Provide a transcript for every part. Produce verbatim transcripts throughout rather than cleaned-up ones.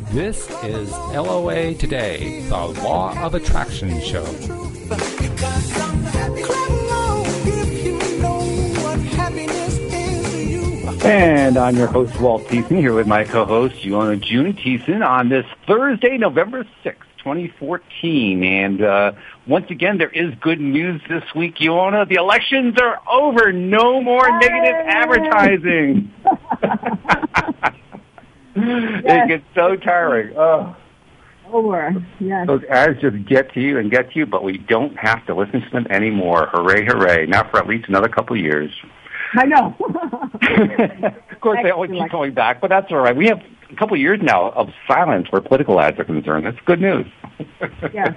This is L O A Today, the Law of Attraction show. And I'm your host, Walt Thiessen, here with my co-host, Ioana June Thiessen, on this Thursday, November sixth, twenty fourteen. And uh, once again, there is good news this week, Ioana. The elections are over. No more Yay! negative advertising. Yes. It gets so tiring. Oh. Over, yes. Those ads just get to you and get to you, but we don't have to listen to them anymore. Hooray, hooray. Not for at least another couple of years. I know. Of course, they always keep going back, but that's all right. We have a couple of years now of silence where political ads are concerned. That's good news. Yes.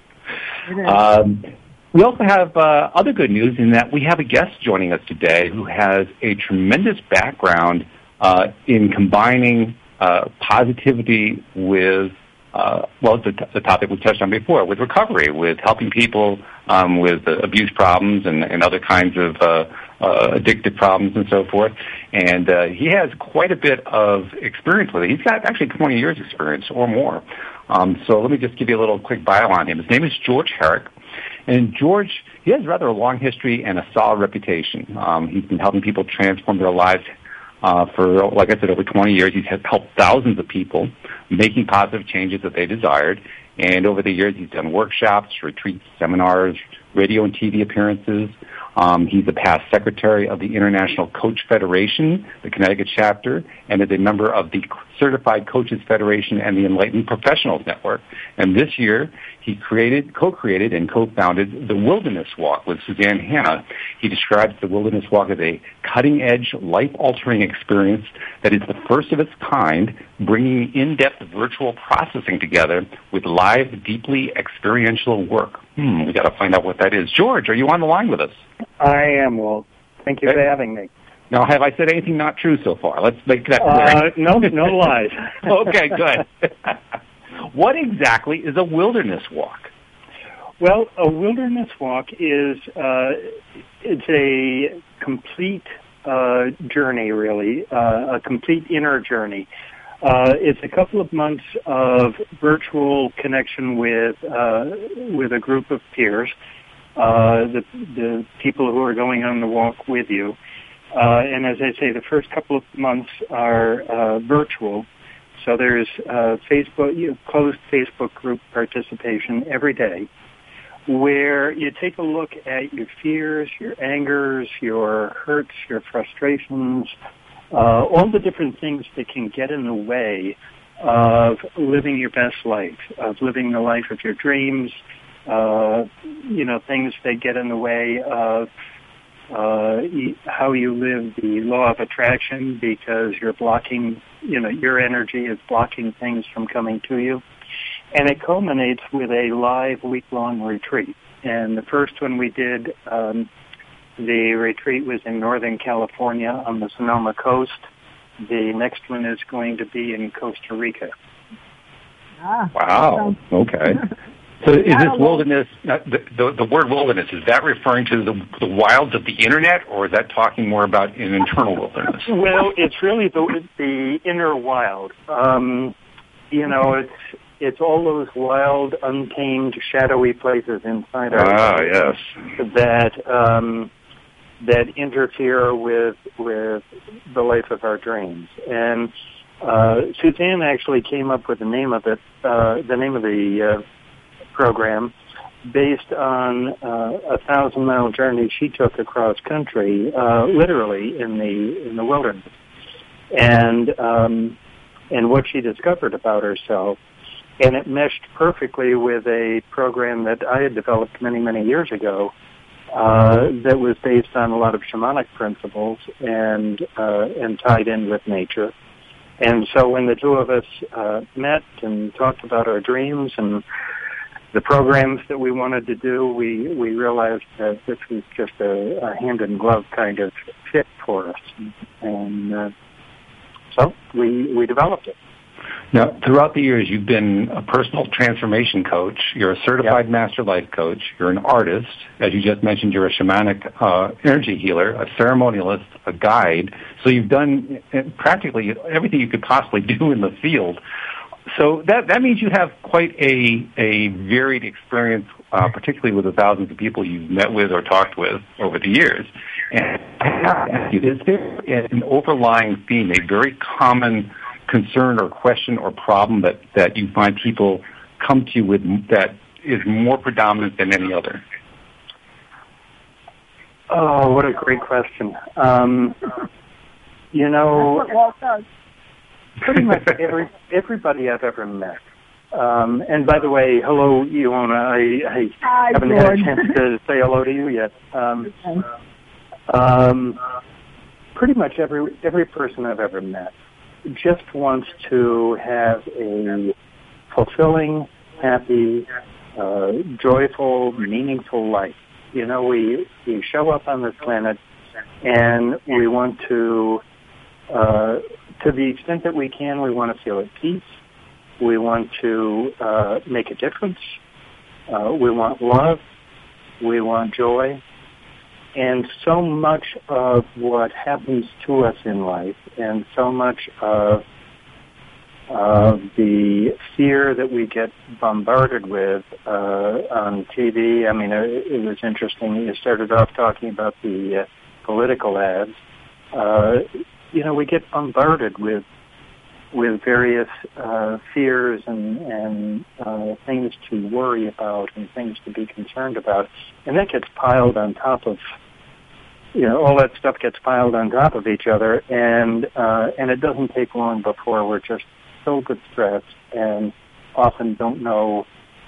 It is. Um, we also have uh, other good news in that we have a guest joining us today who has a tremendous background uh, in combining uh, positivity with Uh, well, the, t- the topic we touched on before, with recovery, with helping people um, with uh, abuse problems and, and other kinds of uh, uh, addictive problems and so forth. And uh, he has quite a bit of experience with it. He's got actually twenty years experience or more. Um, so let me just give you a little quick bio on him. His name is George Herrick. And George, he has rather a long history and a solid reputation. Um, he's been helping people transform their lives Uh, for, like I said, over twenty years. He's helped thousands of people making positive changes that they desired. And over the years, he's done workshops, retreats, seminars, radio and T V appearances. Um, he's a past secretary of the International Coach Federation, the Connecticut chapter, and is a member of the Certified Coaches Federation and the Enlightened Professionals Network. And this year, he created, co-created, and co-founded the Wilderness Walk with Suzanne Hanna. He describes the Wilderness Walk as a cutting-edge, life-altering experience that is the first of its kind, bringing in-depth virtual processing together with live, deeply experiential work. Hmm, we got to find out what that is. George, are you on the line with us? I am, Walt. Thank you for having me. Now, have I said anything not true so far? Let's make that clear. Uh, no, no lies. Okay, good. What exactly is a wilderness walk? Well, a wilderness walk is uh, it's a complete uh, journey, really, uh, a complete inner journey. Uh, it's a couple of months of virtual connection with uh, with a group of peers, uh, the the people who are going on the walk with you. Uh, and as I say, the first couple of months are uh, virtual. So there's uh, Facebook, you know, closed Facebook group participation every day, where you take a look at your fears, your angers, your hurts, your frustrations, uh, all the different things that can get in the way of living your best life, of living the life of your dreams, uh, you know, things that get in the way of uh, how you live the law of attraction because you're blocking, you know, your energy is blocking things from coming to you. And it culminates with a live week-long retreat. And the first one we did, um, the retreat was in Northern California on the Sonoma coast. The next one is going to be in Costa Rica. Ah, wow. Okay. So is this wilderness, the, the, the word wilderness, is that referring to the, the wilds of the Internet, or is that talking more about an internal wilderness? Well, it's really the, the inner wild. Um, you know, it's it's all those wild, untamed, shadowy places inside our ah, lives yes. that um, that interfere with with the life of our dreams. And uh, Suzanne actually came up with the name of it, uh, the name of the uh, program, based on uh, a thousand mile journey she took across country, uh, literally in the in the wilderness, and um, and what she discovered about herself. And it meshed perfectly with a program that I had developed many, many years ago uh, that was based on a lot of shamanic principles and uh, and tied in with nature. And so when the two of us uh, met and talked about our dreams and the programs that we wanted to do, we, we realized that this was just a, a hand-in-glove kind of fit for us. And uh, so we we developed it. Now, throughout the years, you've been a personal transformation coach. You're a certified Yep. master life coach. You're an artist. As you just mentioned, you're a shamanic uh, energy healer, a ceremonialist, a guide. So you've done practically everything you could possibly do in the field. So that that means you have quite a a varied experience, uh, particularly with the thousands of people you've met with or talked with over the years. And I have to ask you, is there an overlying theme, a very common concern or question or problem that, that you find people come to you with that is more predominant than any other? Oh, what a great question. Um, you know, pretty much every, everybody I've ever met. Um, and by the way, hello, Iona. I, I Hi, haven't George. had a chance to say hello to you yet. Um, um, pretty much every every person I've ever met just wants to have a fulfilling, happy, uh, joyful, meaningful life. You know, we, we show up on this planet and we want to, uh, to the extent that we can, we want to feel at peace. We want to uh, make a difference. Uh, we want love. We want joy. And so much of what happens to us in life and so much of uh, the fear that we get bombarded with uh, on T V. I mean, it, it was interesting. You started off talking about the uh, political ads. Uh, you know, we get bombarded with with various uh, fears and, and uh, things to worry about and things to be concerned about. And that gets piled on top of, you know, all that stuff gets piled on top of each other, and uh, and it doesn't take long before we're just filled with stress and often don't know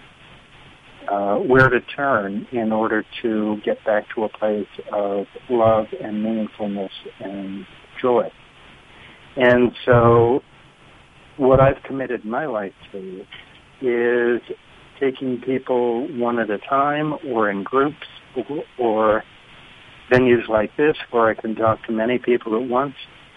uh, where to turn in order to get back to a place of love and meaningfulness and joy. And so what I've committed my life to is taking people one at a time or in groups or venues like this where I can talk to many people at once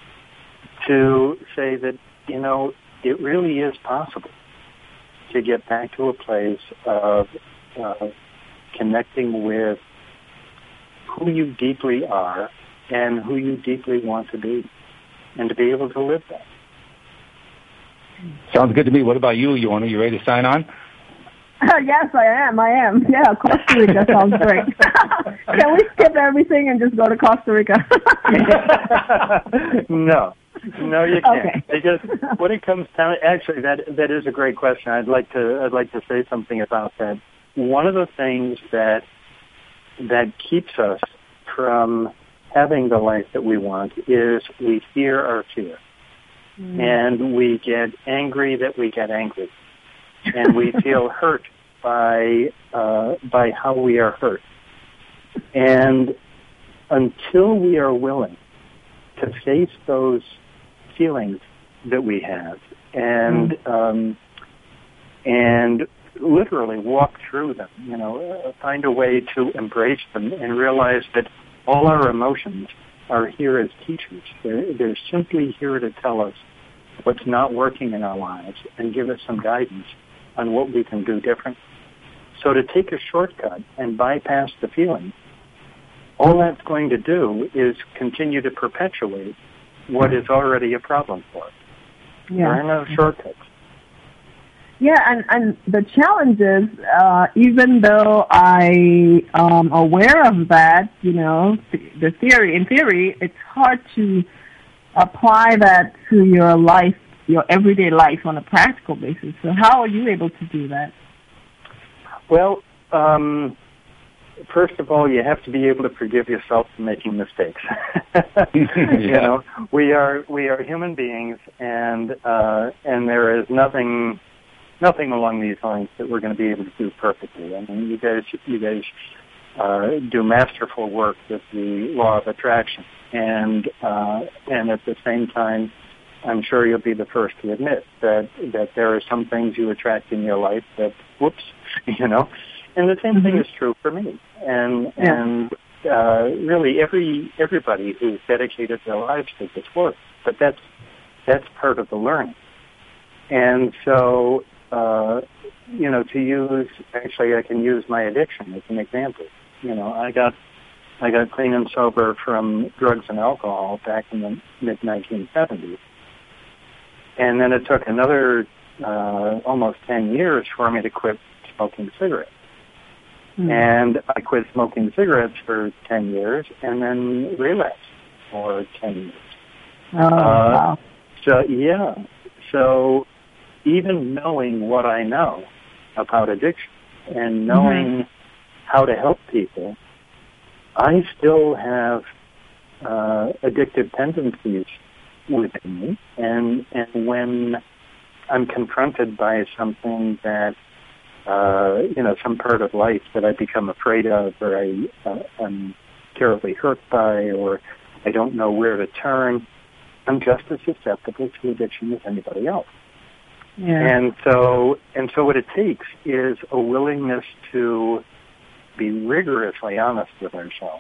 to say that, you know, it really is possible to get back to a place of uh, connecting with who you deeply are and who you deeply want to be and to be able to live that. Sounds good to me. What about you, Iona? You ready to sign on? Uh, yes, I am. I am. Yeah, Costa Rica sounds great. Can we skip everything and just go to Costa Rica? No. No, you can't. Okay. Because when it comes down, actually, that that is a great question. I'd like to I'd like to say something about that. One of the things that that keeps us from having the life that we want is we fear our fear, mm. and we get angry that we get angry, and we feel hurt by uh, by how we are hurt, and until we are willing to face those feelings that we have and mm. um, and literally walk through them, you know, uh, find a way to embrace them and realize that all our emotions are here as teachers. They're, they're simply here to tell us what's not working in our lives and give us some guidance on what we can do different. So to take a shortcut and bypass the feeling, all that's going to do is continue to perpetuate what is already a problem for us. Yeah. There are no shortcuts. Yeah, and, and the challenge is, uh, even though I am aware of that, you know, the theory, in theory, it's hard to apply that to your life, your everyday life on a practical basis. So how are you able to do that? Well, um, first of all, you have to be able to forgive yourself for making mistakes. Yeah. You know, we are we are human beings, and uh, and there is nothing nothing along these lines that we're going to be able to do perfectly. I mean, you guys you guys uh, do masterful work with the law of attraction, and uh, and at the same time, I'm sure you'll be the first to admit that that there are some things you attract in your life that, whoops, you know. And the same mm-hmm. thing is true for me, and yeah. and uh, really every everybody who's dedicated their lives to this work. But that's that's part of the learning. And so, uh, you know, to use actually, I can use my addiction as an example. You know, I got I got clean and sober from drugs and alcohol back in the mid nineteen seventies, and then it took another uh, almost ten years for me to quit smoking cigarettes. Mm. And I quit smoking cigarettes for ten years and then relapsed for ten years. Oh, uh, wow. So, yeah. So even knowing what I know about addiction and knowing mm-hmm. how to help people, I still have uh, addictive tendencies within me. And, and when I'm confronted by something that, uh, you know, some part of life that I become afraid of or I, uh, I'm terribly hurt by or I don't know where to turn, I'm just as susceptible to addiction as anybody else. Yeah. And so, and so what it takes is a willingness to be rigorously honest with ourselves,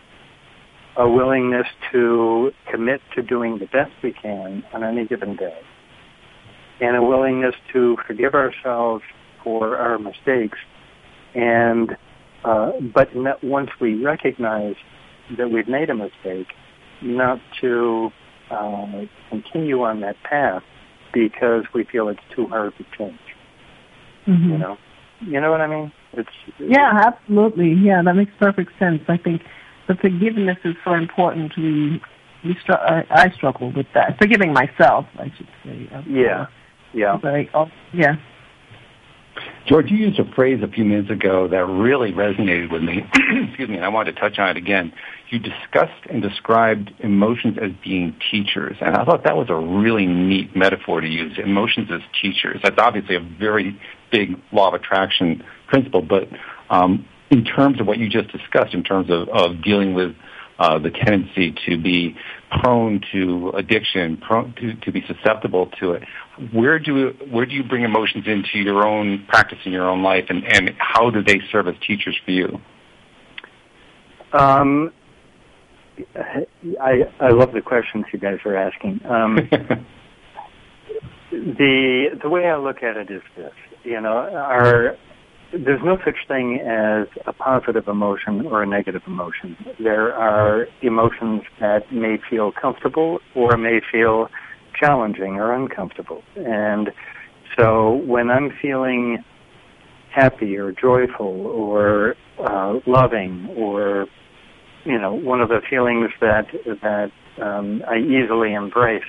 a willingness to commit to doing the best we can on any given day, and a willingness to forgive ourselves for our mistakes. And uh, but not, once we recognize that we've made a mistake, not to uh, continue on that path because we feel it's too hard to change. Mm-hmm. You know, you know what I mean? It's yeah, absolutely. Yeah, that makes perfect sense. I think the forgiveness is so important. We we str- I, I struggle with that. Forgiving myself, I should say. Yeah, yeah. Like, oh, yeah. George, you used a phrase a few minutes ago that really resonated with me. Excuse me, and I wanted to touch on it again. You discussed and described emotions as being teachers, and I thought that was a really neat metaphor to use, emotions as teachers. That's obviously a very big law of attraction principle, but um, in terms of what you just discussed, in terms of, of dealing with uh, the tendency to be prone to addiction, prone to, to be susceptible to it, where do where do you bring emotions into your own practice in your own life, and, and how do they serve as teachers for you? Um, I I love the questions you guys are asking. Um, the the way I look at it is this: you know, our there's no such thing as a positive emotion or a negative emotion. There are emotions that may feel comfortable or may feel challenging or uncomfortable. And so when I'm feeling happy or joyful or uh, loving or, you know, one of the feelings that that um, I easily embrace,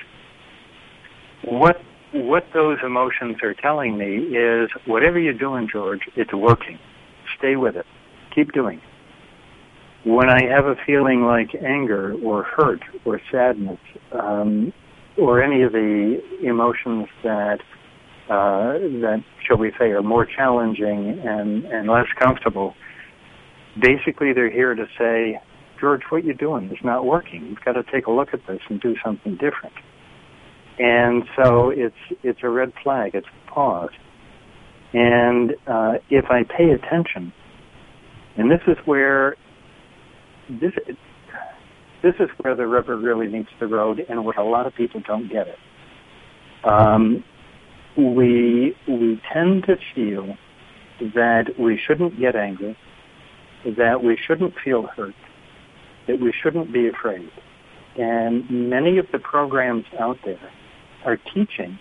what What those emotions are telling me is, whatever you're doing, George, it's working. Stay with it. Keep doing it. When I have a feeling like anger or hurt or sadness um, or any of the emotions that, uh, that, shall we say, are more challenging and, and less comfortable, basically they're here to say, George, what you're doing is not working. You've got to take a look at this and do something different. And so it's it's a red flag. It's a pause. And uh, if I pay attention, and this is where this this is where the rubber really meets the road, and where a lot of people don't get it. Um, we we tend to feel that we shouldn't get angry, that we shouldn't feel hurt, that we shouldn't be afraid, and many of the programs out there are teaching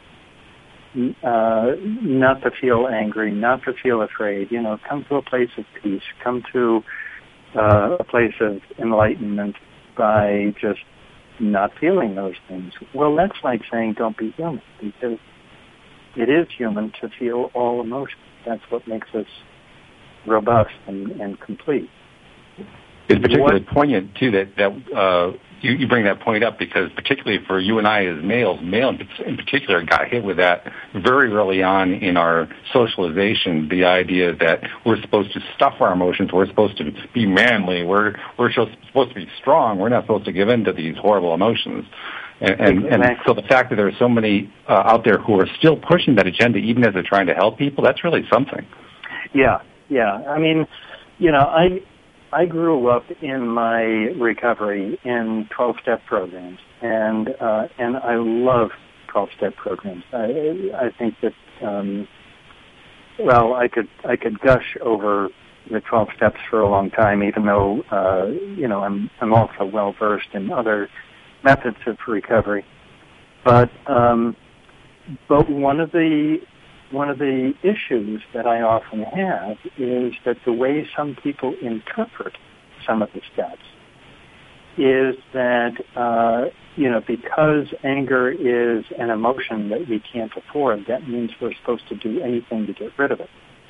uh, not to feel angry, not to feel afraid. You know, come to a place of peace, come to uh, a place of enlightenment by just not feeling those things. Well, that's like saying don't be human, because it is human to feel all emotions. That's what makes us robust and, and complete. It's particularly what? poignant, too, that, that uh, you, you bring that point up, because particularly for you and I as males, male in particular got hit with that very early on in our socialization, the idea that we're supposed to stuff our emotions, we're supposed to be manly, we're, we're supposed to be strong, we're not supposed to give in to these horrible emotions. And, and, and so the fact that there are so many uh, out there who are still pushing that agenda, even as they're trying to help people, that's really something. Yeah, yeah. I mean, you know, I... I grew up in my recovery in twelve-step programs, and uh, and I love twelve-step programs. I, I think that um, well, I could I could gush over the twelve steps for a long time, even though uh, you know I'm I'm also well versed in other methods of recovery. But um, but one of the one of the issues that I often have is that the way some people interpret some of the steps is that, uh, you know, because anger is an emotion that we can't afford, that means we're supposed to do anything to get rid of it.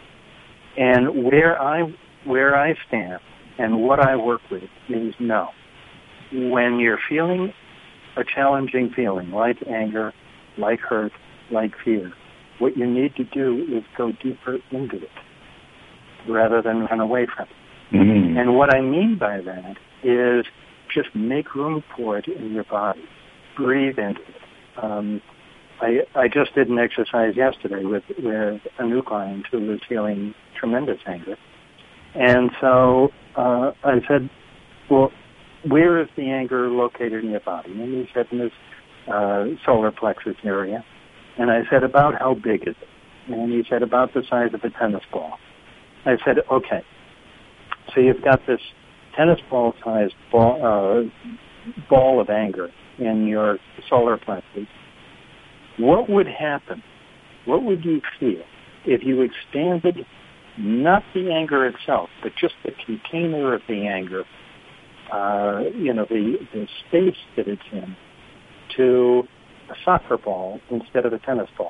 And where I, where I stand and what I work with is no. When you're feeling a challenging feeling like anger, like hurt, like fear, what you need to do is go deeper into it rather than run away from it. Mm-hmm. And what I mean by that is just make room for it in your body. Breathe into it. Um, I, I just did an exercise yesterday with, with a new client who was feeling tremendous anger. And so uh, I said, well, where is the anger located in your body? And he said in this uh, solar plexus area. And I said, about how big is it? And he said, about the size of a tennis ball. I said, okay. So you've got this tennis ball-sized ball, uh, ball of anger in your solar plexus. What would happen? What would you feel if you expanded not the anger itself, but just the container of the anger, uh, you know, the, the space that it's in, to a soccer ball instead of a tennis ball?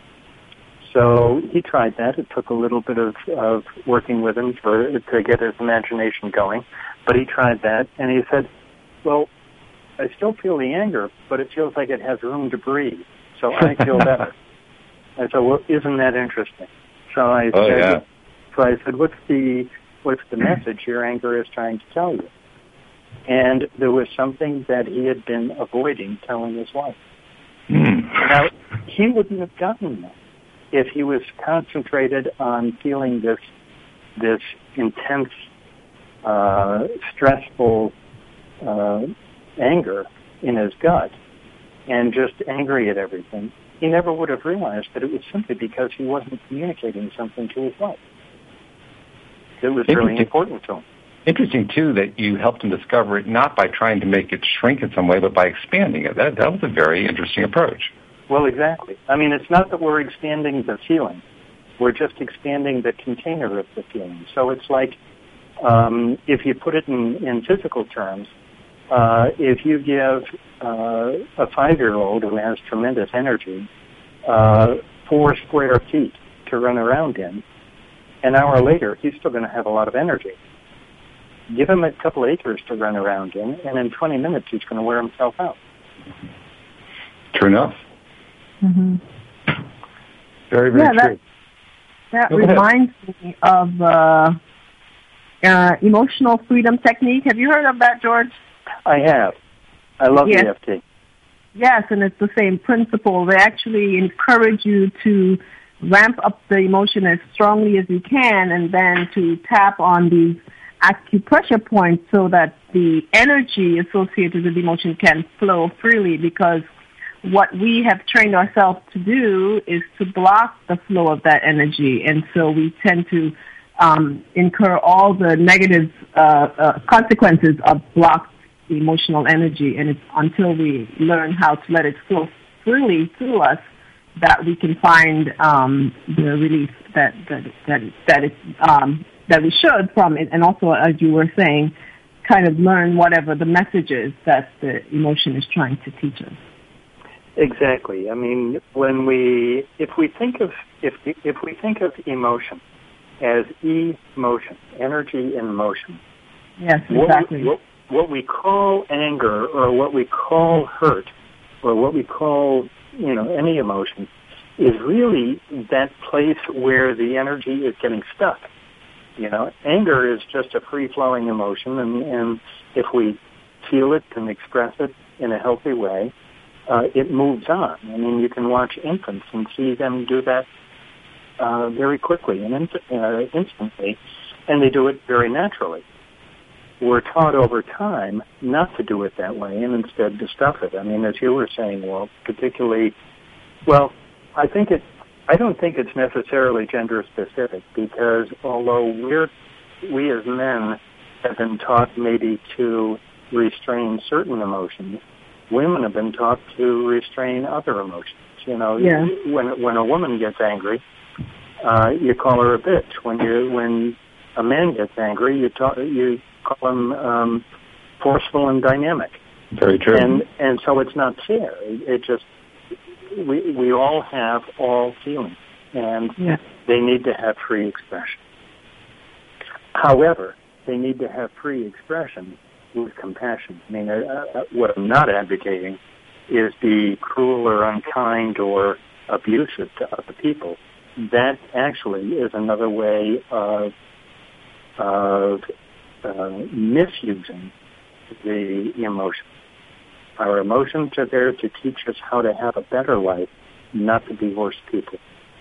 So he tried that. It took a little bit of, of working with him for, to get his imagination going. But he tried that, and he said, well, I still feel the anger, but it feels like it has room to breathe. So I feel better. I said, well, isn't that interesting? So I oh, said, yeah. so I said, what's the, what's the message your anger is trying to tell you? And there was something that he had been avoiding telling his wife. Mm. Now, he wouldn't have gotten that if he was concentrated on feeling this, this intense, uh, stressful, uh, anger in his gut and just angry at everything. He never would have realized that it was simply because he wasn't communicating something to his wife. It was really important to him. Interesting, too, that you helped him discover it not by trying to make it shrink in some way, but by expanding it. That, that was a very interesting approach. Well, exactly. I mean, it's not that we're expanding the feeling. We're just expanding the container of the feeling. So it's like, um, if you put it in, in physical terms, uh, if you give uh, a five-year-old who has tremendous energy uh, four square feet to run around in, an hour later, he's still going to have a lot of energy. Give him a couple acres to run around in, and in twenty minutes, he's going to wear himself out. True enough. Mm-hmm. Very, very yeah, true. That, that Go reminds ahead. me of uh, uh, emotional freedom technique. Have you heard of that, George? I have. I love yes. E F T. Yes, and it's the same principle. They actually encourage you to ramp up the emotion as strongly as you can and then to tap on these acupressure points so that the energy associated with the emotion can flow freely, because what we have trained ourselves to do is to block the flow of that energy. And so we tend to um, incur all the negative uh, uh, consequences of blocked emotional energy. And it's until we learn how to let it flow freely through us that we can find um, the relief that that that that, it, um, that we should from it. And also, as you were saying, kind of learn whatever the message is that the emotion is trying to teach us. Exactly. I mean, when we, if we think of, if if we think of emotion as emotion, energy in motion. Yes, exactly. What, what, what we call anger, or what we call hurt, or what we call, you know, any emotion, is really that place where the energy is getting stuck. You know, anger is just a free-flowing emotion, and, and if we feel it and express it in a healthy way, Uh, it moves on. I mean, you can watch infants and see them do that uh, very quickly and in, uh, instantly, and they do it very naturally. We're taught over time not to do it that way and instead to stuff it. I mean, as you were saying, Walt, particularly, well, I think it, I don't think it's necessarily gender specific, because although we're, we as men have been taught maybe to restrain certain emotions, women have been taught to restrain other emotions. You know, Yeah. when when a woman gets angry, uh, you call her a bitch. When you when a man gets angry, you talk, you call him um, forceful and dynamic. Very true. And and so it's not fair. It, it just we we all have all feelings, and Yeah. they need to have free expression. However, they need to have free expression with compassion. I mean, uh, uh, what I'm not advocating is be cruel or unkind or abusive to other people. That actually is another way of of uh, misusing the emotion. Our emotions are there to teach us how to have a better life, not to be worse people.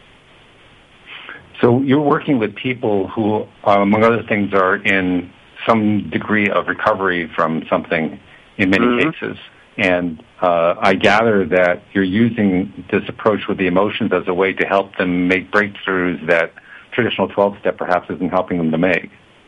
So you're working with people who, uh, among other things, are in some degree of recovery from something in many Mm-hmm. cases. And uh, I gather that you're using this approach with the emotions as a way to help them make breakthroughs that traditional twelve-step perhaps isn't helping them to make.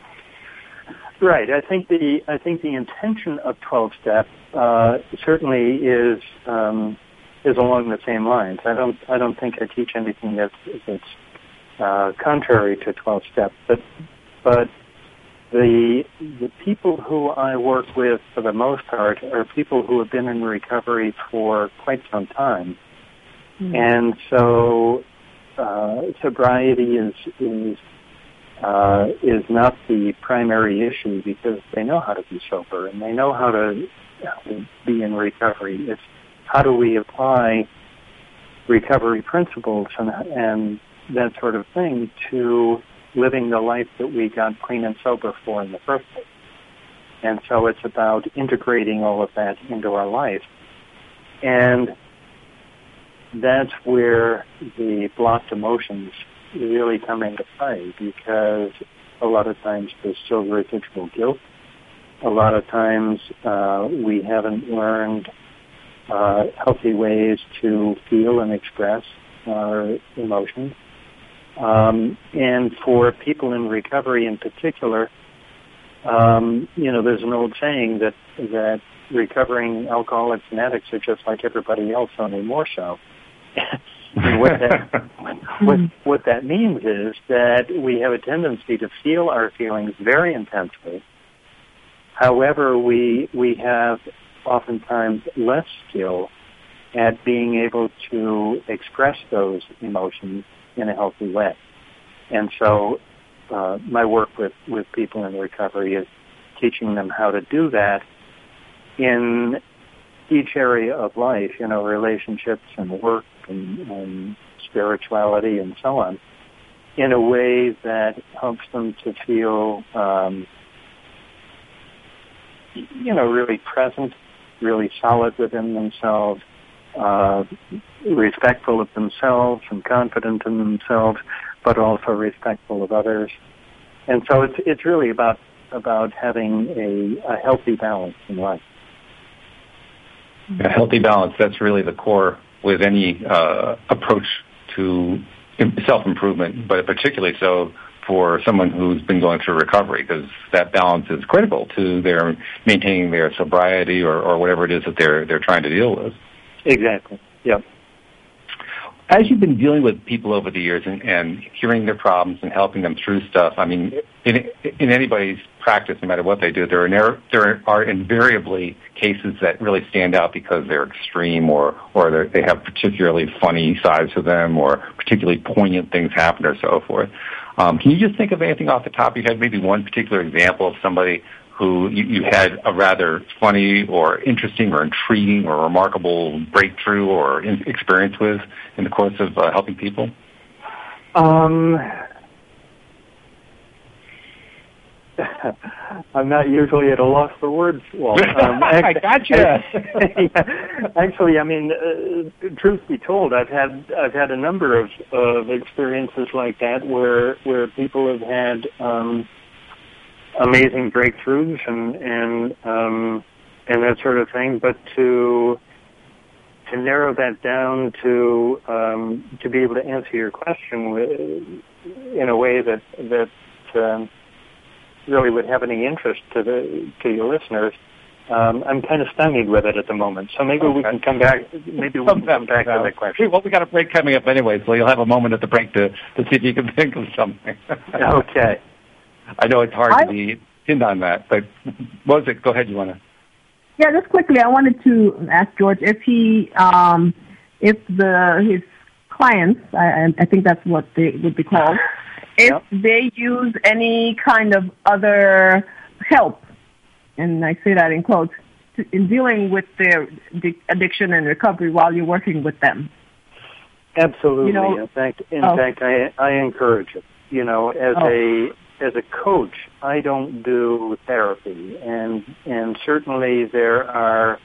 Right. I think the I think the intention of twelve-step uh, certainly is um, is along the same lines. I don't I don't think I teach anything that's that's uh, contrary to twelve-step, but but the the people who I work with for the most part are people who have been in recovery for quite some time, mm-hmm. and so uh, sobriety is is. Uh, is not the primary issue because they know how to be sober and they know how to be in recovery. It's how do we apply recovery principles and, and that sort of thing to living the life that we got clean and sober for in the first place. And so it's about integrating all of that into our life. And that's where the blocked emotions really come into play, because a lot of times there's still residual guilt. A lot of times uh, we haven't learned uh, healthy ways to feel and express our emotions. Um, and for people in recovery in particular, um, you know, there's an old saying that that recovering alcoholics and addicts are just like everybody else, only more so. And what that what, what that means is that we have a tendency to feel our feelings very intensely. However, we we have oftentimes less skill at being able to express those emotions in a healthy way. And so uh, my work with, with people in recovery is teaching them how to do that in each area of life, you know, relationships and work and, and spirituality and so on, in a way that helps them to feel, um, you know, really present, really solid within themselves, uh, respectful of themselves and confident in themselves, but also respectful of others. And so it's it's really about about having a, a healthy balance in life. A healthy balance, that's really the core with any uh, approach to self-improvement, but particularly so for someone who's been going through recovery, because that balance is critical to their maintaining their sobriety or, or whatever it is that they're they're trying to deal with. Exactly. Yep. As you've been dealing with people over the years and, and hearing their problems and helping them through stuff, I mean, in, in anybody's practice, no matter what they do, there are there are invariably cases that really stand out because they're extreme or or they have particularly funny sides to them or particularly poignant things happen or so forth. Um, can you just think of anything off the top of your head, maybe one particular example of somebody who you, you had a rather funny or interesting or intriguing or remarkable breakthrough or in, experience with in the course of uh, helping people? Um, I'm not usually at a loss for words, Walt. Um, I gotcha. Actually, I mean, uh, truth be told, I've had I've had a number of, of experiences like that where where people have had um, amazing breakthroughs and and um, and that sort of thing. But to to narrow that down to um, to be able to answer your question with, in a way that that um, really would have any interest to the to your listeners, Um, I'm kind of stymied with it at the moment, so maybe okay. we can come back. Maybe we can come back to that question. Well, we got a break coming up anyway, so you'll have a moment at the break to, to see if you can think of something. Okay. I know it's hard I, to be pinned on that, but what was it? Go ahead. You want to? Yeah, just quickly, I wanted to ask George if he, um, if the his clients, I, I think that's what they would be called, if yep. they use any kind of other help, and I say that in quotes, in dealing with their addiction and recovery while you're working with them. Absolutely. You know, in fact, in oh. fact, I I encourage it. You know, as oh. a as a coach, I don't do therapy, and and certainly there are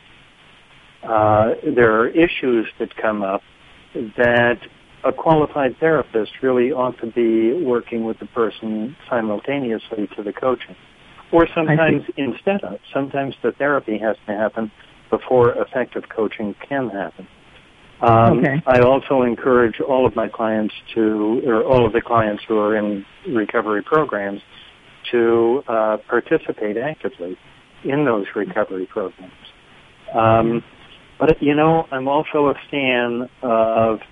uh, there are issues that come up that a qualified therapist really ought to be working with the person simultaneously to the coaching. Or sometimes instead of. Sometimes the therapy has to happen before effective coaching can happen. Um, okay. I also encourage all of my clients to, or all of the clients who are in recovery programs, to uh, participate actively in those recovery programs. Um, but, you know, I'm also a fan of,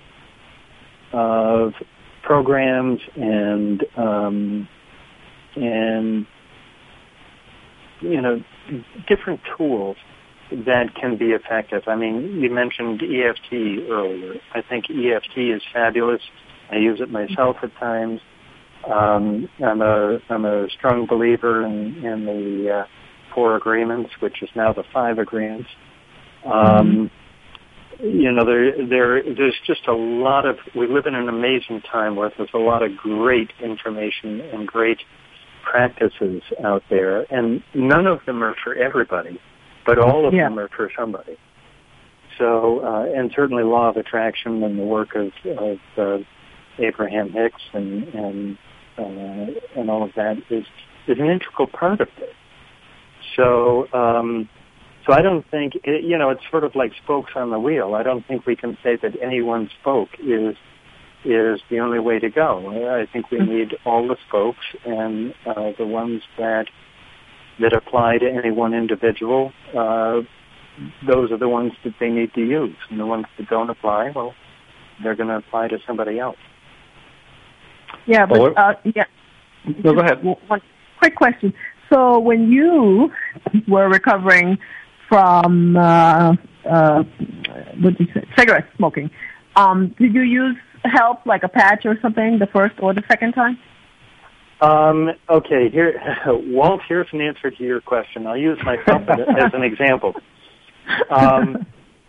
of programs and, um, and, you know, different tools that can be effective. I mean, you mentioned E F T earlier. I think E F T is fabulous. I use it myself at times. Um, I'm a I'm a strong believer in, in the uh, four agreements, which is now the five agreements. Um, you know, there there there's just a lot of. We live in an amazing time where there's a lot of great information and great practices out there, and none of them are for everybody, but all of yeah. them are for somebody. So, uh, and certainly law of attraction and the work of, of uh, Abraham Hicks and and uh, and all of that is is an integral part of it. So, um, so I don't think it, you know it's sort of like spokes on the wheel. I don't think we can say that any one spoke is. is the only way to go. I think we need all the spokes, and uh, the ones that that apply to any one individual, uh, those are the ones that they need to use. And the ones that don't apply, well, they're going to apply to somebody else. Yeah, but, uh, yeah. No, go ahead. One quick question. So when you were recovering from, uh, uh, what did you say, cigarette smoking, um, did you use help, like a patch or something, the first or the second time? Um, okay, here, Walt, here's an answer to your question. I'll use myself as an example. Um,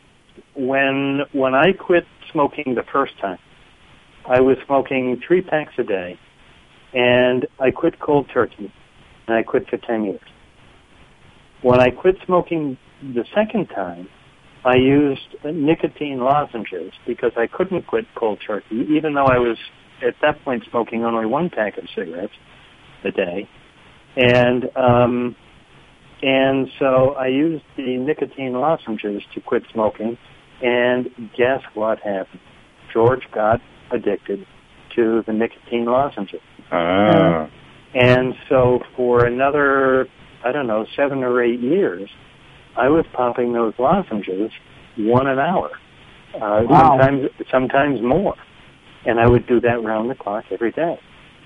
when when I quit smoking the first time, I was smoking three packs a day, and I quit cold turkey, and I quit for ten years. When I quit smoking the second time, I used nicotine lozenges because I couldn't quit cold turkey, even though I was at that point smoking only one pack of cigarettes a day. And um, and so I used the nicotine lozenges to quit smoking, and guess what happened? George got addicted to the nicotine lozenges. Ah. And so for another, I don't know, seven or eight years, I was popping those lozenges one an hour, uh, wow. sometimes sometimes more, and I would do that round the clock every day.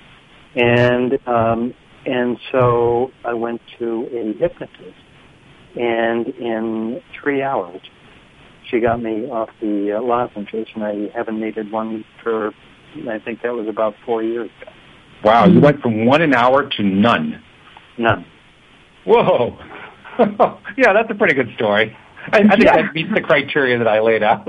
And um, and so I went to a hypnotist, and in three hours, she got me off the uh, lozenges, and I haven't needed one for, I think that was about four years ago. Wow, you went from one an hour to none. None. Whoa. Yeah, that's a pretty good story. I, I think yeah. that meets the criteria that I laid out.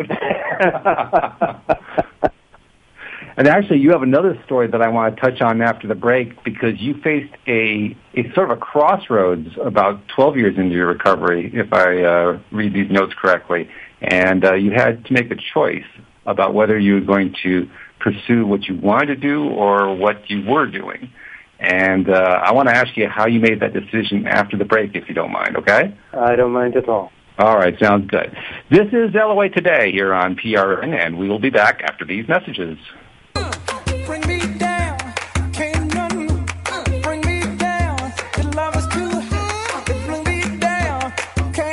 And actually, you have another story that I want to touch on after the break, because you faced a, a sort of a crossroads about twelve years into your recovery, if I uh, read these notes correctly. And uh, you had to make a choice about whether you were going to pursue what you wanted to do or what you were doing. And uh, I want to ask you how you made that decision after the break, if you don't mind, okay? I don't mind at all. All right, sounds good. This is L O A Today here on P R N, and we will be back after these messages. Bring me down, can't none bring me down. The love is too high, bring me down, can't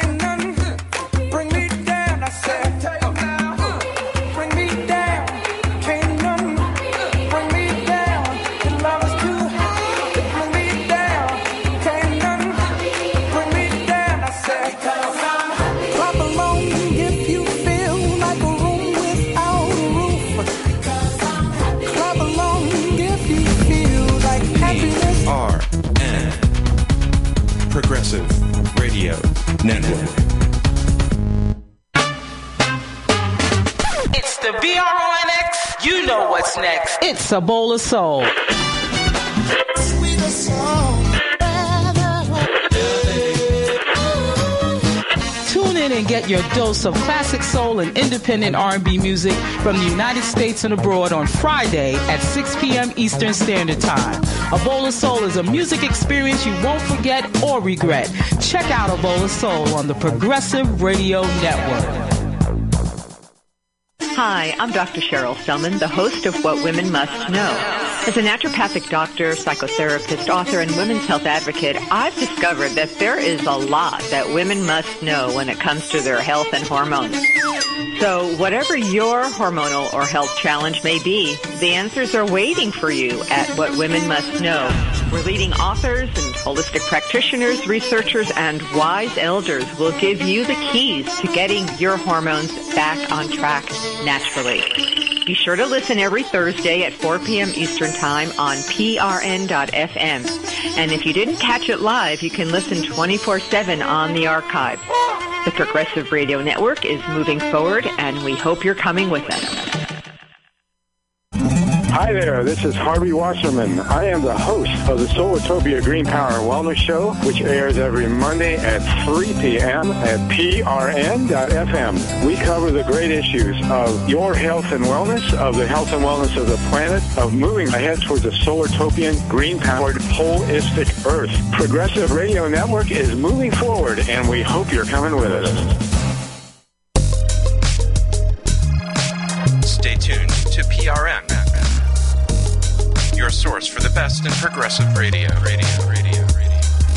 to B R O N X, you know what's next. It's A Bowl of Soul. Tune in and get your dose of classic soul and independent R and B music from the United States and abroad on Friday at six p.m. Eastern Standard Time. A Bowl of Soul is a music experience you won't forget or regret. Check out A Bowl of Soul on the Progressive Radio Network. Hi, I'm Doctor Cheryl Selman, the host of What Women Must Know. As a naturopathic doctor, psychotherapist, author, and women's health advocate, I've discovered that there is a lot that women must know when it comes to their health and hormones. So whatever your hormonal or health challenge may be, the answers are waiting for you at What Women Must Know. Where leading authors and holistic practitioners, researchers, and wise elders will give you the keys to getting your hormones back on track naturally. Be sure to listen every Thursday at four p.m. Eastern Time on P R N dot F M. And if you didn't catch it live, you can listen twenty-four seven on the archive. The Progressive Radio Network is moving forward, and we hope you're coming with us. Hi there, this is Harvey Wasserman. I am the host of the Solartopia Green Power Wellness Show, which airs every Monday at three p.m. at P R N dot F M. We cover the great issues of your health and wellness, of the health and wellness of the planet, of moving ahead towards a Solartopian, green-powered, holistic Earth. Progressive Radio Network is moving forward, and we hope you're coming with us. Stay tuned to P R N, your source for the best in progressive radio. Radio, radio, radio.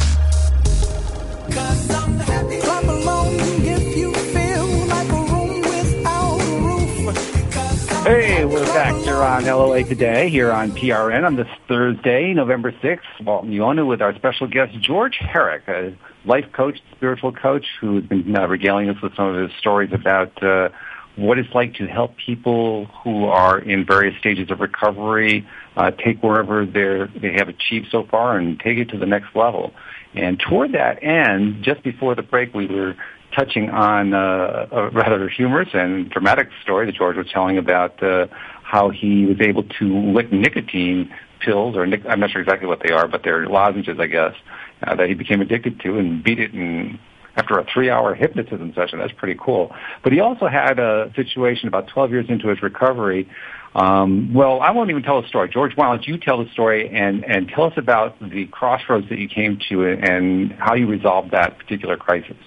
'Cause I'm happy. Clap along if you feel like a room without a roof. Hey, we're back here on L O A Today, here on P R N on this Thursday, November sixth. Walton Iona with our special guest, George Herrick, a life coach, spiritual coach, who's been uh, regaling us with some of his stories about uh, what it's like to help people who are in various stages of recovery uh, take wherever they're, they have achieved so far and take it to the next level. And toward that end, just before the break, we were touching on uh, a rather humorous and dramatic story that George was telling about uh, how he was able to lick nicotine pills, or nic- I'm not sure exactly what they are, but they're lozenges, I guess, uh, that he became addicted to and beat it in after a three-hour hypnotism session. That's pretty cool. But he also had a situation about twelve years into his recovery. Um, well, I won't even tell the story. George, why don't you tell the story and, and tell us about the crossroads that you came to and how you resolved that particular crisis.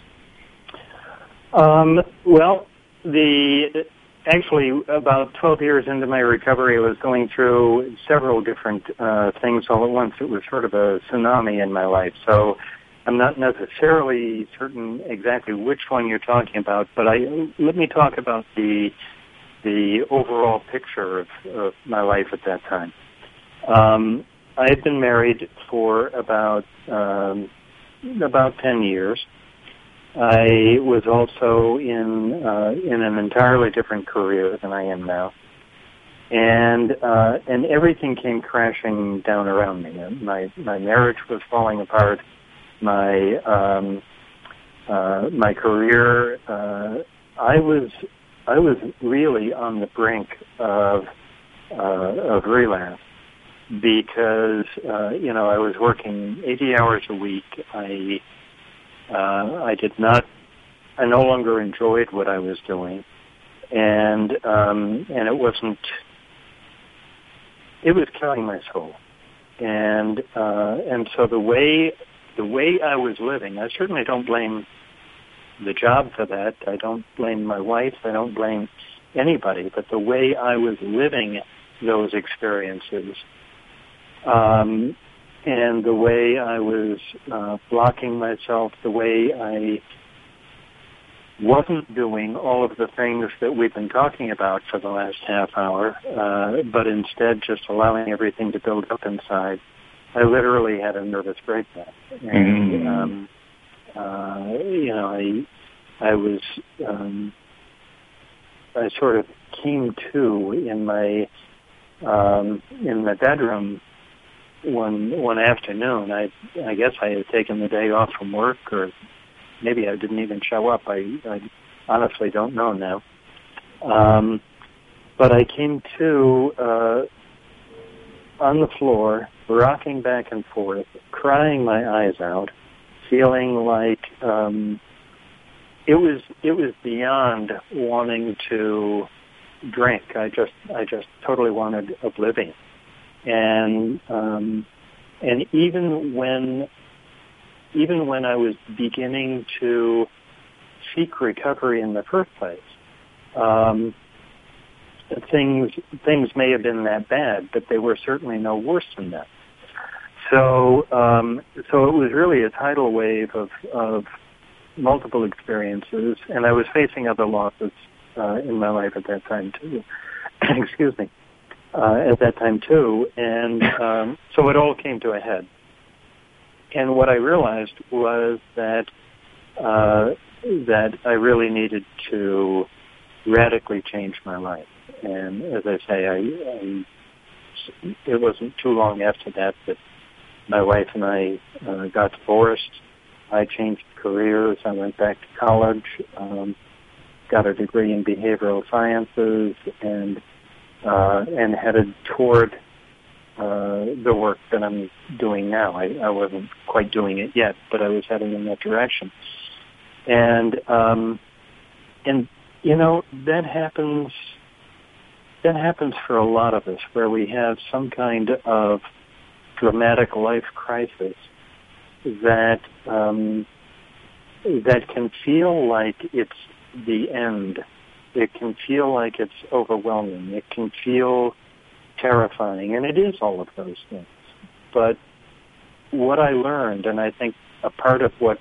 Um, well, the actually about twelve years into my recovery, I was going through several different uh, things all at once. It was sort of a tsunami in my life. So I'm not necessarily certain exactly which one you're talking about, but I let me talk about the the overall picture of, of my life at that time. Um, I had been married for about um, about ten years. I was also in uh, in an entirely different career than I am now, and uh, and everything came crashing down around me. My my marriage was falling apart. My um, uh, my career, uh, I was I was really on the brink of uh, of relapse because uh, you know I was working eighty hours a week. I uh, I did not I no longer enjoyed what I was doing, and um, and it wasn't it was killing my soul, and uh, and so the way. The way I was living, I certainly don't blame the job for that. I don't blame my wife. I don't blame anybody. But the way I was living those experiences, um, and the way I was uh, blocking myself, the way I wasn't doing all of the things that we've been talking about for the last half hour, uh, but instead just allowing everything to build up inside, I literally had a nervous breakdown, and mm. um, uh, you know, I I was um, I sort of came to in my um, in my bedroom one one afternoon. I I guess I had taken the day off from work, or maybe I didn't even show up. I, I honestly don't know now. Um, but I came to uh, on the floor, rocking back and forth, crying my eyes out, feeling like um, it was it was beyond wanting to drink. I just I just totally wanted oblivion, and um, and even when even when I was beginning to seek recovery in the first place, um, things things may have been that bad, but they were certainly no worse than that. So um, so it was really a tidal wave of, of multiple experiences, and I was facing other losses uh, in my life at that time too. Excuse me, uh, at that time too, and um, so it all came to a head. And what I realized was that uh, that I really needed to radically change my life. And as I say, I, I it wasn't too long after that that my wife and I uh, got divorced. I changed careers. I went back to college, um, got a degree in behavioral sciences, and uh, and headed toward uh, the work that I'm doing now. I, I wasn't quite doing it yet, but I was heading in that direction. And um, and you know that happens. That happens for a lot of us, where we have some kind of dramatic life crisis that um, that can feel like it's the end. It can feel like it's overwhelming. It can feel terrifying, and it is all of those things. But what I learned, and I think a part of what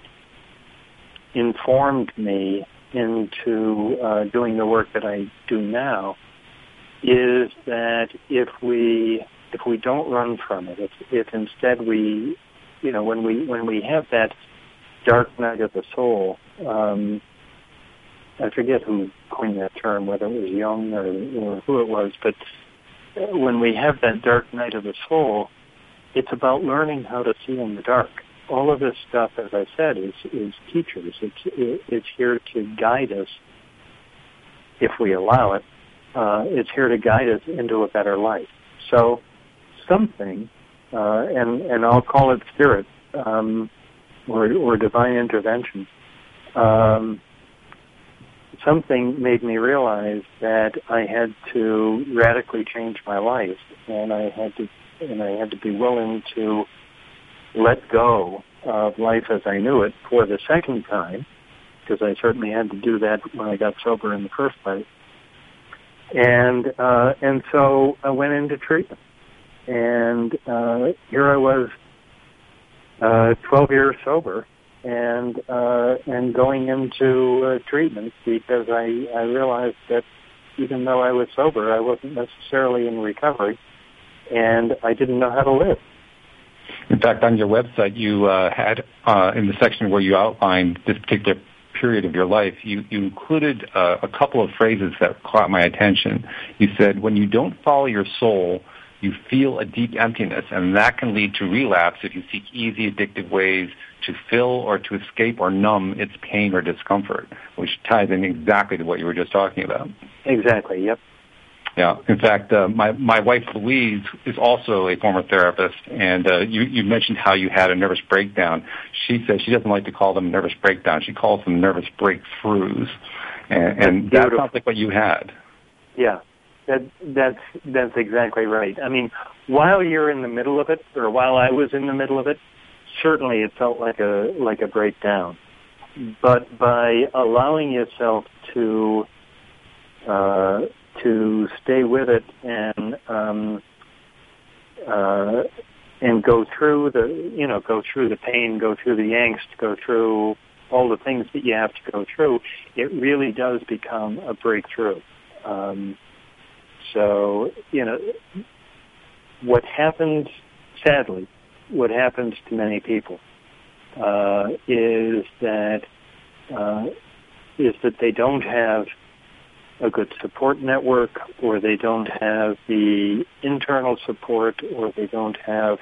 informed me into uh, doing the work that I do now, is that if we if we don't run from it, if, if instead we, you know, when we when we have that dark night of the soul, um, I forget who coined that term, whether it was Jung or, or who it was, but when we have that dark night of the soul, it's about learning how to see in the dark. All of this stuff, as I said, is is teachers. It's it's here to guide us, if we allow it. Uh, it's here to guide us into a better life. So something, uh, and, and I'll call it spirit, um, or, or divine intervention, um, something made me realize that I had to radically change my life, and I had to, and I had to be willing to let go of life as I knew it for the second time, because I certainly had to do that when I got sober in the first place. And uh, and so I went into treatment, and uh, here I was, uh, twelve years sober, and uh, and going into uh, treatment because I, I realized that even though I was sober, I wasn't necessarily in recovery, and I didn't know how to live. In fact, on your website, you uh, had uh, in the section where you outlined this particular period of your life, you, you included uh, a couple of phrases that caught my attention. You said, when you don't follow your soul, you feel a deep emptiness, and that can lead to relapse if you seek easy, addictive ways to fill or to escape or numb its pain or discomfort, which ties in exactly to what you were just talking about. Exactly, yep. Yeah. In fact, uh, my my wife Louise is also a former therapist, and uh, you you mentioned how you had a nervous breakdown. She says she doesn't like to call them nervous breakdowns; she calls them nervous breakthroughs, and, and that sounds like what you had. Yeah, that that's that's exactly right. I mean, while you're in the middle of it, or while I was in the middle of it, certainly it felt like a like a breakdown. But by allowing yourself to uh, to stay with it and um, uh, and go through the you know go through the pain, go through the angst, go through all the things that you have to go through, it really does become a breakthrough. Um, so you know what happens, sadly, what happens to many people uh, is that uh, is that they don't have a good support network, or they don't have the internal support, or they don't have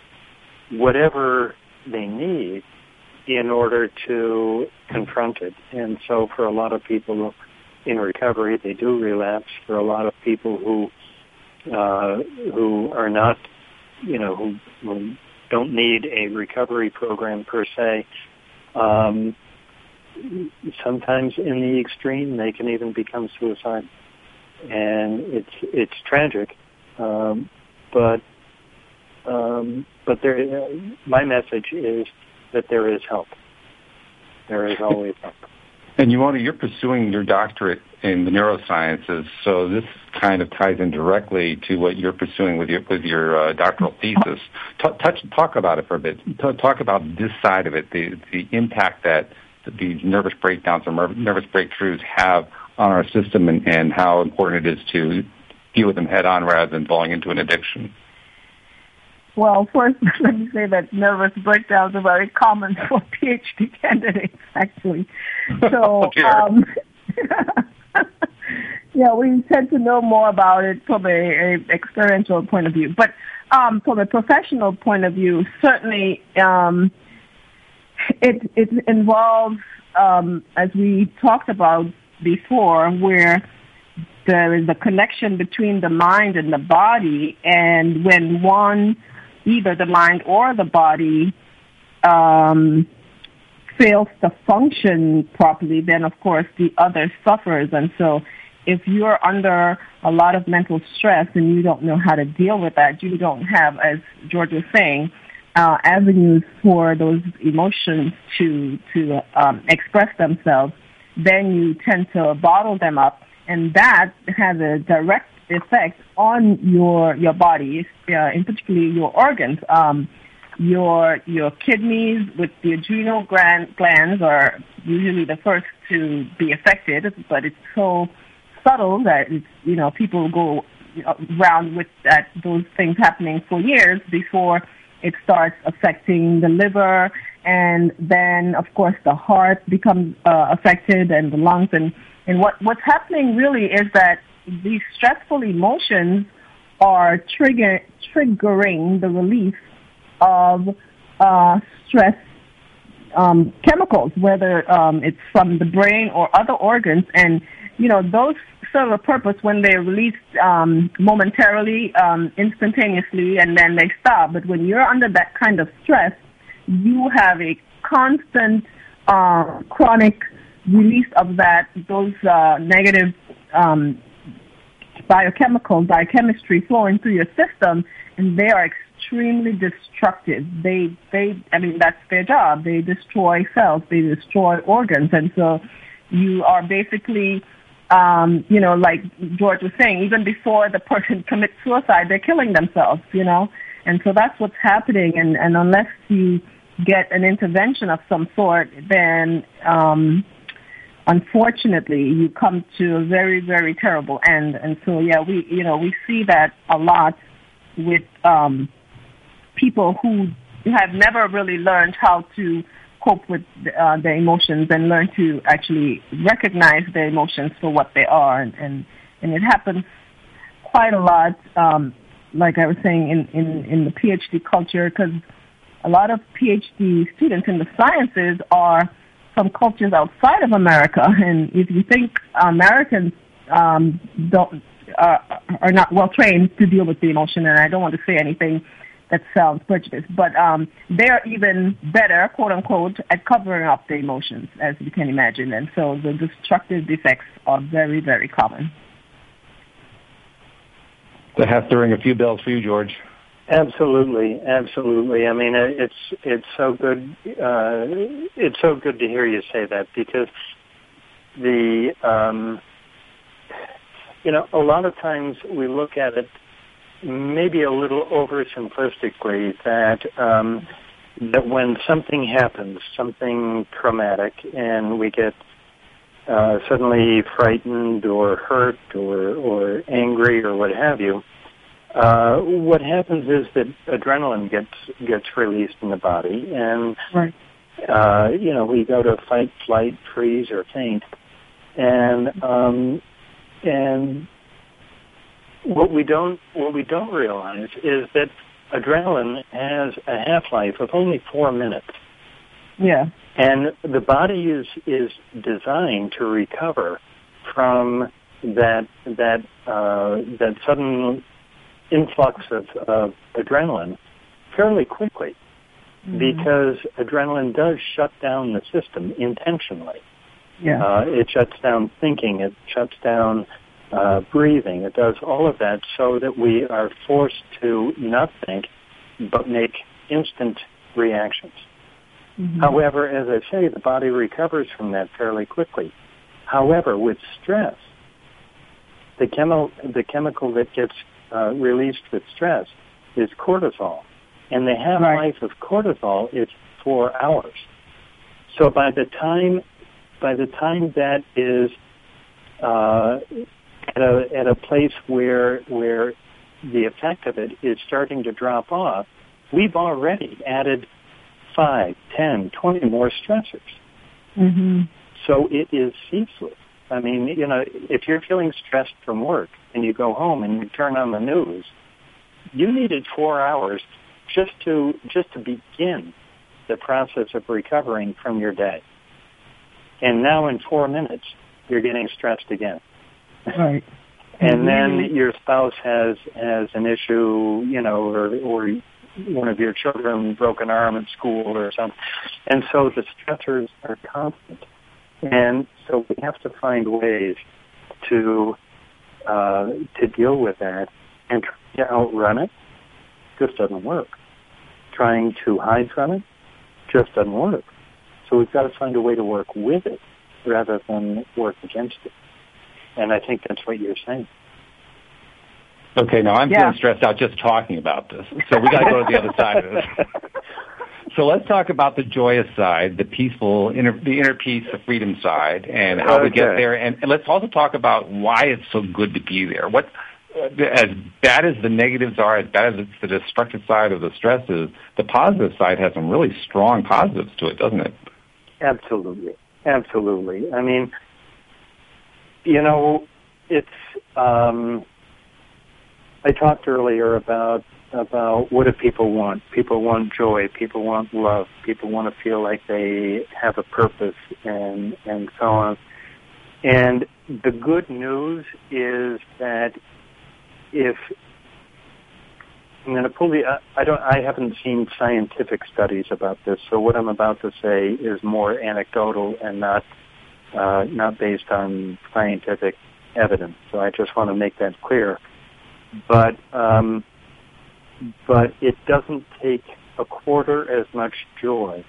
whatever they need in order to confront it. And so for a lot of people, in recovery. They do relapse for a lot of people who uh, who are not, you know, who, who don't need a recovery program per se. Um, sometimes in the extreme, they can even become suicidal, and it's it's tragic. Um, but um, but there, uh, my message is that there is help. There is always help. And Yamona, you're pursuing your doctorate in the neurosciences, so this kind of ties in directly to what you're pursuing with your with your uh, doctoral thesis. T- touch, talk about it for a bit. T- talk about this side of it, the the impact that these nervous breakdowns or nervous breakthroughs have on our system, and, and how important it is to deal with them head on rather than falling into an addiction. Well, first, let me say that nervous breakdowns are very common for PhD candidates, actually. So, oh, um, yeah, we tend to know more about it from a, a experiential point of view. But um, from a professional point of view, certainly um, it, it involves, um, as we talked about before, where there is a connection between the mind and the body, and when one either the mind or the body um, fails to function properly, then of course the other suffers. And so if you're under a lot of mental stress and you don't know how to deal with that, you don't have, as George was saying, uh, avenues for those emotions to, to um, express themselves, then you tend to bottle them up. And that has a direct effect on your your body, uh, in particular your organs. Um, your your kidneys with the adrenal gland, glands are usually the first to be affected, but it's so subtle that it's, you know, people go around with that those things happening for years before it starts affecting the liver, and then of course the heart becomes uh, affected, and the lungs, and and what what's happening really is that these stressful emotions are trigger, triggering the release of uh, stress um, chemicals, whether um, it's from the brain or other organs. And, you know, those serve a purpose when they're released um, momentarily, um, instantaneously, and then they stop. But when you're under that kind of stress, you have a constant, uh, chronic release of that, those uh, negative um biochemical, biochemistry flowing through your system, and they are extremely destructive. They, they, I mean, that's their job. They destroy cells, they destroy organs, and so you are basically, um, you know, like George was saying, even before the person commits suicide, they're killing themselves, you know, and so that's what's happening, and, and unless you get an intervention of some sort, then um, unfortunately, you come to a very, very terrible end. And so, yeah, we, you know, we see that a lot with um, people who have never really learned how to cope with uh, their emotions and learn to actually recognize their emotions for what they are. And, and, and it happens quite a lot, um, like I was saying, in, in, in the PhD culture, because a lot of PhD students in the sciences are from cultures outside of America, and if you think Americans um, don't uh, are not well trained to deal with the emotion, and I don't want to say anything that sounds prejudiced, but um, they're even better, quote unquote, at covering up the emotions, as you can imagine, and so the destructive defects are very, very common. That has to ring a few bells for you, George. Absolutely, absolutely. I mean, it's it's so good. Uh, it's so good to hear you say that, because the um, you know, a lot of times we look at it maybe a little oversimplistically, that um, that when something happens, something traumatic, and we get uh, suddenly frightened or hurt or or angry or what have you. Uh, what happens is that adrenaline gets gets released in the body, and right. uh, you know, we go to fight, flight, freeze, or faint, and um, and what we don't what we don't realize is that adrenaline has a half-life of only four minutes. Yeah, and the body is is designed to recover from that that uh, that sudden influx of, of adrenaline fairly quickly, mm-hmm. because adrenaline does shut down the system intentionally. Yeah. Uh, it shuts down thinking. It shuts down uh, breathing. It does all of that so that we are forced to not think, but make instant reactions. Mm-hmm. However, as I say, the body recovers from that fairly quickly. However, with stress, the, chemo- the chemical that gets uh, released with stress is cortisol. And the half-life right. of cortisol is four hours. So by the time by the time that is uh, at a at a place where where the effect of it is starting to drop off, we've already added five, ten, twenty more stressors. Mm-hmm. So it is ceaseless. I mean, you know, if you're feeling stressed from work and you go home and you turn on the news, you needed four hours just to just to begin the process of recovering from your day. And now in four minutes, you're getting stressed again. Right. And then your spouse has has an issue, you know, or or one of your children broke an arm at school or something. And so the stressors are constant. And so we have to find ways to uh, to deal with that, and try to outrun it just doesn't work. Trying to hide from it just doesn't work. So we've got to find a way to work with it rather than work against it. And I think that's what you're saying. Okay, now I'm yeah. feeling stressed out just talking about this. So we got to go to the other side of this. So let's talk about the joyous side, the peaceful, inner, the inner peace, the freedom side, and how okay. we get there. And, and let's also talk about why it's so good to be there. What, as bad as the negatives are, as bad as the destructive side of the stress is, the positive side has some really strong positives to it, doesn't it? Absolutely. Absolutely. I mean, you know, it's, um, I talked earlier about about what do people want. People want joy. People want love. People want to feel like they have a purpose, and and so on. And the good news is that if I'm going to pull the, I don't, I haven't seen scientific studies about this, so what I'm about to say is more anecdotal and not uh, not based on scientific evidence. So I just want to make that clear. But um, but it doesn't take a quarter as much joy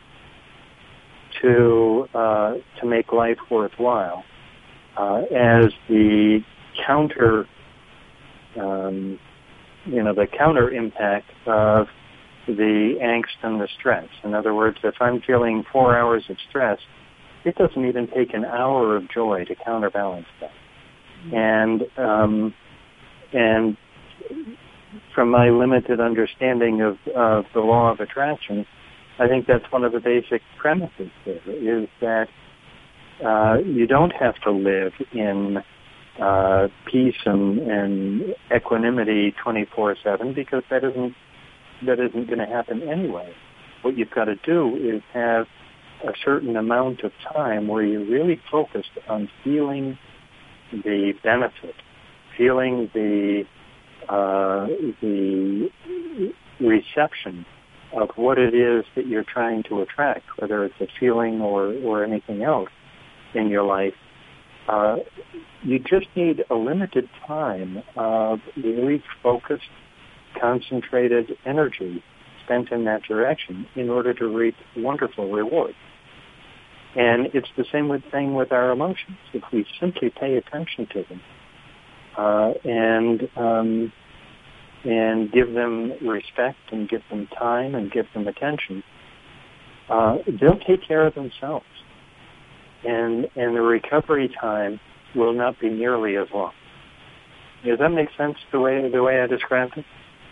to uh, to make life worthwhile uh, as the counter, um, you know, the counter impact of the angst and the stress. In other words, if I'm feeling four hours of stress, it doesn't even take an hour of joy to counterbalance that. And um, and from my limited understanding of, of the law of attraction, I think that's one of the basic premises there, is that uh, you don't have to live in uh, peace and, and equanimity twenty-four seven, because that isn't, that isn't going to happen anyway. What you've got to do is have a certain amount of time where you're really focused on feeling the benefit, feeling the Uh, the reception of what it is that you're trying to attract, whether it's a feeling or, or anything else in your life. Uh, you just need a limited time of really focused, concentrated energy spent in that direction in order to reap wonderful rewards. And it's the same with, thing with our emotions. If we simply pay attention to them, Uh, and um, and give them respect and give them time and give them attention, uh, they'll take care of themselves, and and the recovery time will not be nearly as long. Does that make sense the way the way I described it?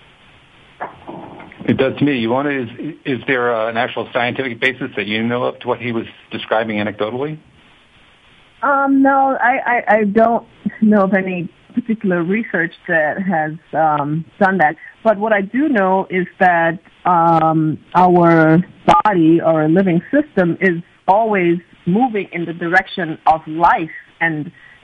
It does to me. You want to, is is there uh, an actual scientific basis that you know of to what he was describing anecdotally? Um, no, I, I, I don't know of any particular research that has um, done that. But what I do know is that um, our body or living system is always moving in the direction of life and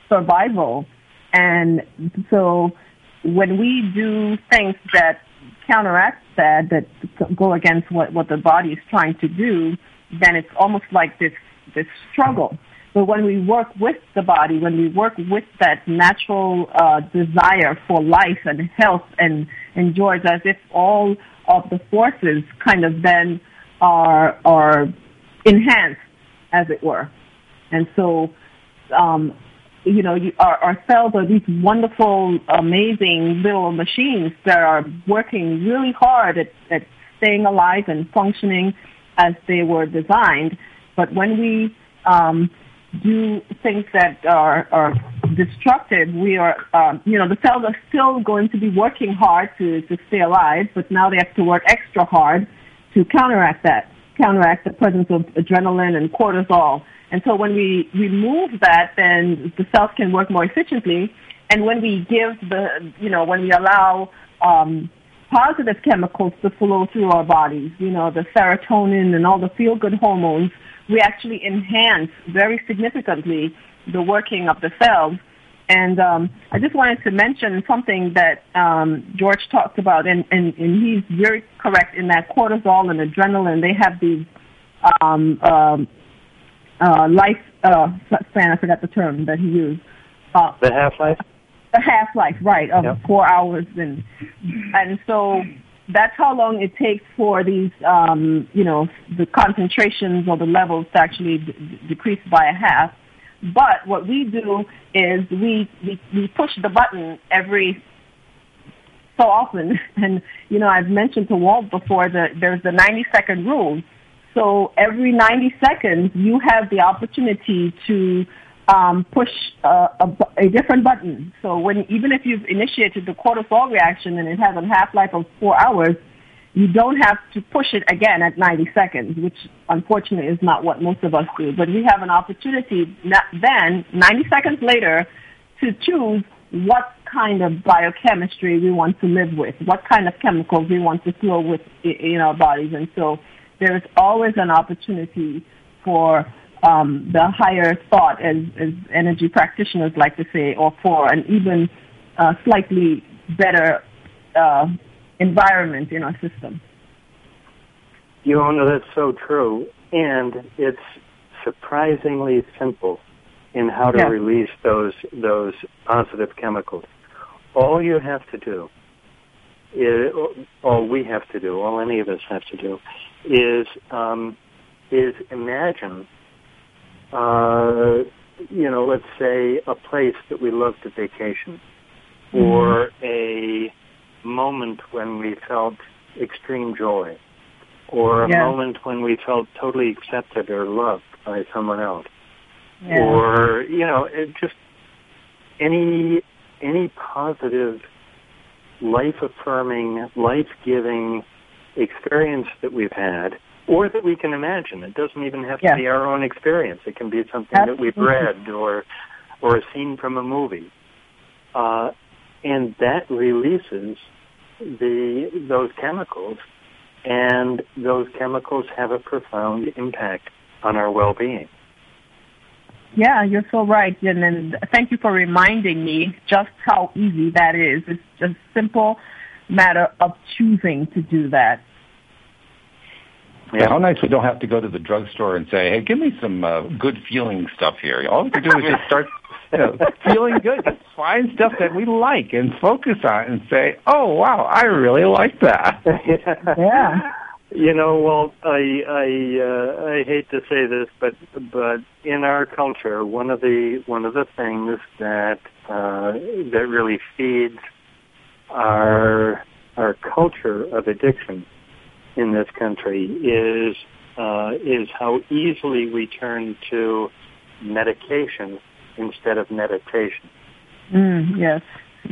survival. And so when we do things that counteract that, that go against what, what the body is trying to do, then it's almost like this, this struggle. But when we work with the body, when we work with that natural uh, desire for life and health and, and joy, it's as if all of the forces kind of then are, are enhanced, as it were. And so, um, you know, you, our, our cells are these wonderful, amazing little machines that are working really hard at, at staying alive and functioning as they were designed. But when we um, do things that are, are destructive, we are, um, you know, the cells are still going to be working hard to, to stay alive, but now they have to work extra hard to counteract that, counteract the presence of adrenaline and cortisol. And so when we remove that, then the cells can work more efficiently. And when we give the, you know, when we allow um, positive chemicals to flow through our bodies, you know, the serotonin and all the feel-good hormones, we actually enhance very significantly the working of the cells. And um, I just wanted to mention something that um, George talked about, and, and, and he's very correct in that cortisol and adrenaline, they have these um, um, uh, life uh, span, I forgot the term that he used. Uh, the half-life? The half-life, right, of yep. four hours. And, and so that's how long it takes for these, um, you know, the concentrations or the levels to actually d- decrease by a half. But what we do is we, we we push the button every so often. And, you know, I've mentioned to Walt before that there's the ninety-second rule. So every ninety seconds, you have the opportunity to um, push uh, a, a different button. So when even if you've initiated the cortisol reaction and it has a half-life of four hours, you don't have to push it again at ninety seconds, which unfortunately is not what most of us do. But we have an opportunity then, ninety seconds later, to choose what kind of biochemistry we want to live with, what kind of chemicals we want to flow with in our bodies. And so there is always an opportunity for um, the higher thought, as, as energy practitioners like to say, or for an even uh, slightly better uh environment in our system. You know, that's so true. And it's surprisingly simple in how to yeah. release those those positive chemicals. All you have to do, is, all we have to do, all any of us have to do, is um, is imagine, uh, you know, let's say a place that we love to vacation, mm-hmm. or a moment when we felt extreme joy, or a yeah. moment when we felt totally accepted or loved by someone else, yeah. or you know, it just any any positive, life-affirming, life-giving experience that we've had, or that we can imagine. It doesn't even have to yeah. be our own experience. It can be something Absolutely. that we've read or or a scene from a movie. Uh, And that releases the those chemicals, and those chemicals have a profound impact on our well-being. Yeah, you're so right. And, and thank you for reminding me just how easy that is. It's just a simple matter of choosing to do that. Yeah, how nice we don't have to go to the drugstore and say, hey, give me some uh, good feeling stuff here. All we have to do is just start you know, feeling good. Just find stuff that we like and focus on and say, oh, wow, I really like that. yeah. You know, Walt, I I, uh, I hate to say this, but but in our culture, one of the one of the things that uh, that really feeds our our culture of addiction in this country is uh, is how easily we turn to medication instead of meditation. Mm, yes.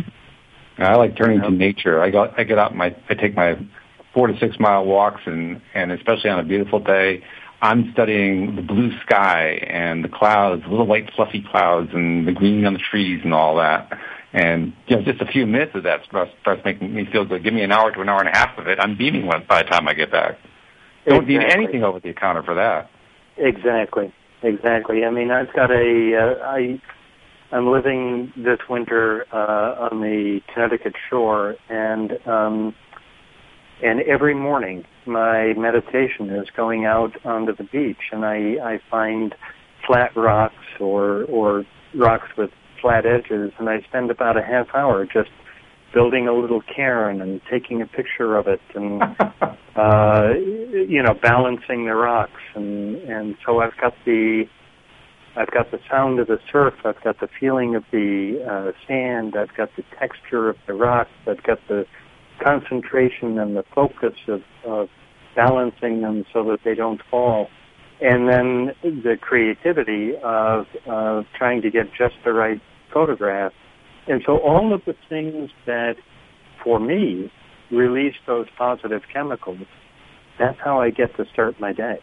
I like turning to nature. I got I get out my I take my four to six mile walks, and and especially on a beautiful day, I'm studying the blue sky and the clouds, little white fluffy clouds, and the green on the trees and all that. And you know, just a few minutes of that starts, starts making me feel good. Give me an hour to an hour and a half of it, I'm beaming by the time I get back. Don't exactly. need anything over the counter for that. Exactly, exactly. I mean, I've got a uh, I I'm living this winter uh, on the Connecticut shore, and um, and every morning my meditation is going out onto the beach, and I, I find flat rocks or or rocks with flat edges, and I spend about a half hour just building a little cairn and taking a picture of it, and uh, you know, balancing the rocks, and and so I've got the I've got the sound of the surf, I've got the feeling of the uh, sand, I've got the texture of the rocks, I've got the concentration and the focus of, of balancing them so that they don't fall, and then the creativity of uh, trying to get just the right photograph. And so all of the things that, for me, release those positive chemicals, that's how I get to start my day.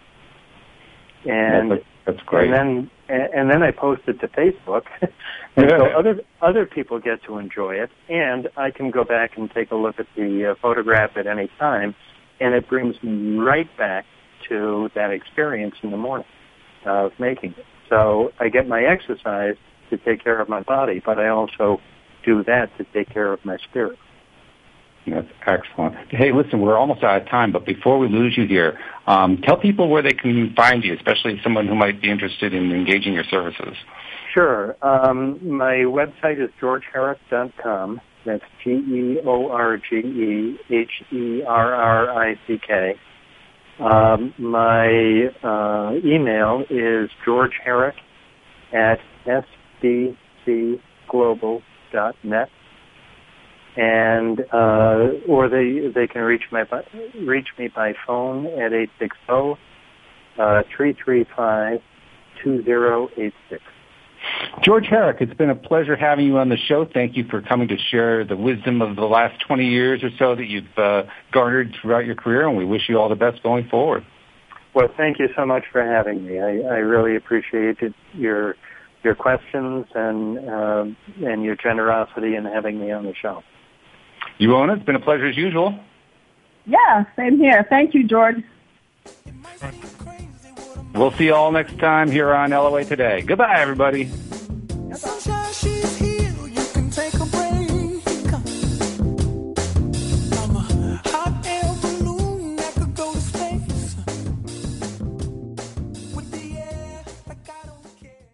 And that's, that's great. And then, and then I post it to Facebook, and yeah. so other other people get to enjoy it, and I can go back and take a look at the uh, photograph at any time, and it brings me right back to that experience in the morning of making it. So I get my exercise to take care of my body, but I also do that to take care of my spirit. That's excellent. Hey, listen, we're almost out of time, but before we lose you here, um, tell people where they can find you, especially someone who might be interested in engaging your services. Sure. Um, my website is george herrick dot com. That's G E O R G E H E R R I C K. Um, my uh, email is georgeherrick at s b c global dot net, and uh, or they they can reach my reach me by phone at eight six zero, three three five, two zero eight six. George Herrick, it's been a pleasure having you on the show. Thank you for coming to share the wisdom of the last twenty years or so that you've uh, garnered throughout your career, and we wish you all the best going forward. Well, thank you so much for having me. I, I really appreciated your your questions and uh, and your generosity in having me on the show. You own it. It's been a pleasure as usual. Yeah, same here. Thank you, George. We'll see you all next time here on L O A Today. Goodbye, everybody.